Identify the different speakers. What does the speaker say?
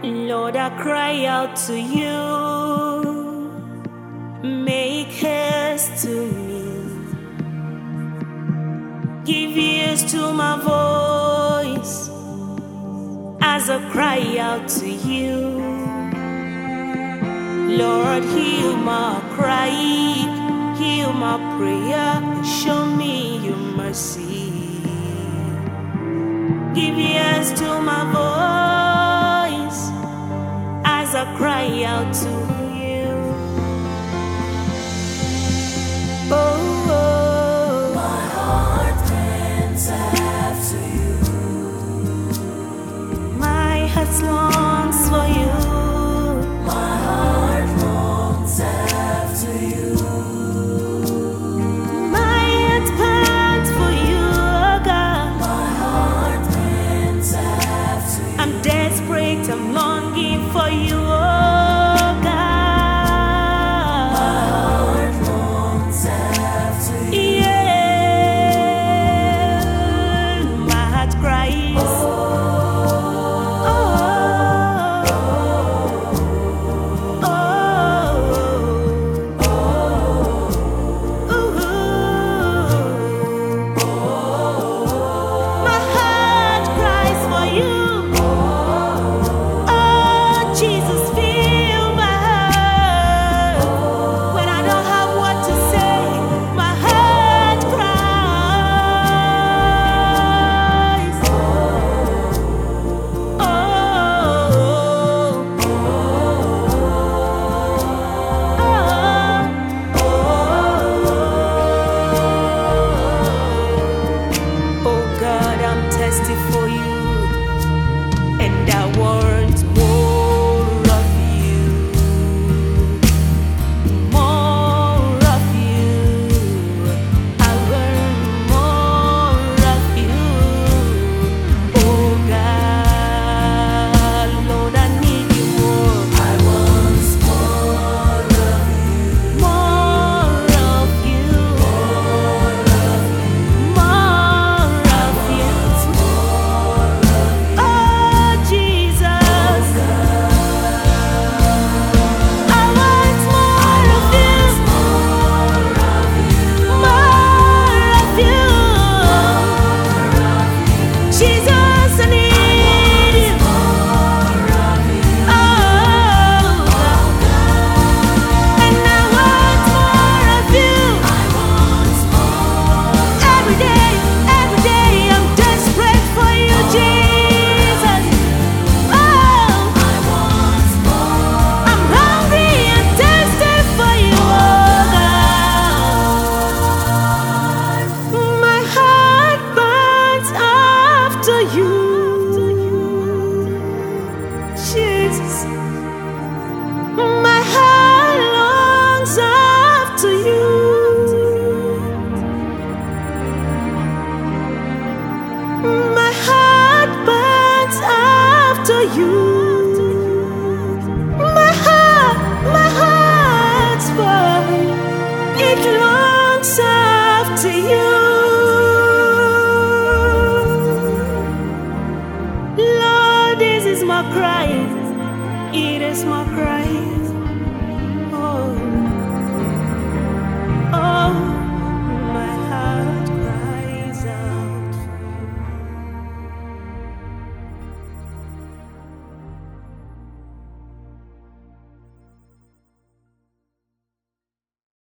Speaker 1: Lord, I cry out to you. Make haste to me. Give ears to my voice as I cry out to you. Lord, hear my cry, hear my prayer, and show me your mercy. Give ears to my voice as I cry out to you. Oh, oh.
Speaker 2: My heart pants after you.
Speaker 1: My heart longs for you.
Speaker 2: My heart longs after you.
Speaker 1: My heart pants for you, oh God.
Speaker 2: My heart pants after you.
Speaker 1: I'm desperate, I'm longing for you, oh God.
Speaker 2: My heart longs after you.
Speaker 1: Yeah, my heart cries. Oh, oh, oh. My heart cries for you. Oh, Jesus, fill my heart. When I don't have what to say, my heart cries. Oh, oh God, I'm thirsty for you, and I want more of you, more of you. I want more of you. Oh God, Lord, I need you more.
Speaker 2: I want more of you.
Speaker 1: More of you. More of you. Oh Jesus, I want more of you. More of you. Jesus, I need you. Oh, and I want more of you. Every day, I'm desperate for you, Jesus. Oh, I'm hungry and thirsty for you, oh God. My heart burns after you, Jesus. My heart longs after you. My heart burns after you. My heart's burning. It longs after you. Lord, this is my cry. It is my cry.